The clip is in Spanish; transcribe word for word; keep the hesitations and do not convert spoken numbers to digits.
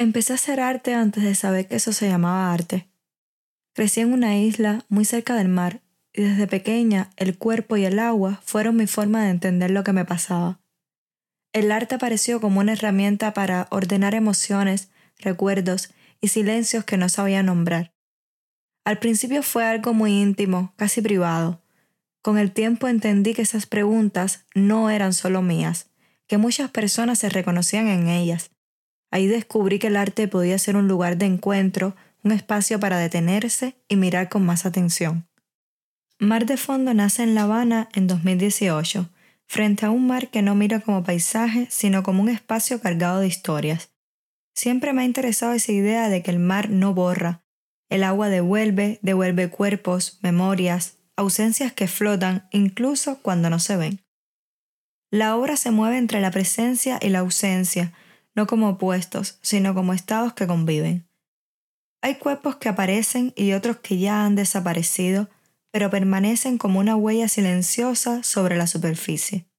Empecé a hacer arte antes de saber que eso se llamaba arte. Crecí en una isla muy cerca del mar y desde pequeña el cuerpo y el agua fueron mi forma de entender lo que me pasaba. El arte apareció como una herramienta para ordenar emociones, recuerdos y silencios que no sabía nombrar. Al principio fue algo muy íntimo, casi privado. Con el tiempo entendí que esas preguntas no eran solo mías, que muchas personas se reconocían en ellas. Ahí descubrí que el arte podía ser un lugar de encuentro, un espacio para detenerse y mirar con más atención. Mar de Fondo nace en La Habana en dos mil dieciocho, frente a un mar que no miro como paisaje, sino como un espacio cargado de historias. Siempre me ha interesado esa idea de que el mar no borra. El agua devuelve, devuelve cuerpos, memorias, ausencias que flotan incluso cuando no se ven. La obra se mueve entre la presencia y la ausencia, no como opuestos, sino como estados que conviven. Hay cuerpos que aparecen y otros que ya han desaparecido, pero permanecen como una huella silenciosa sobre la superficie.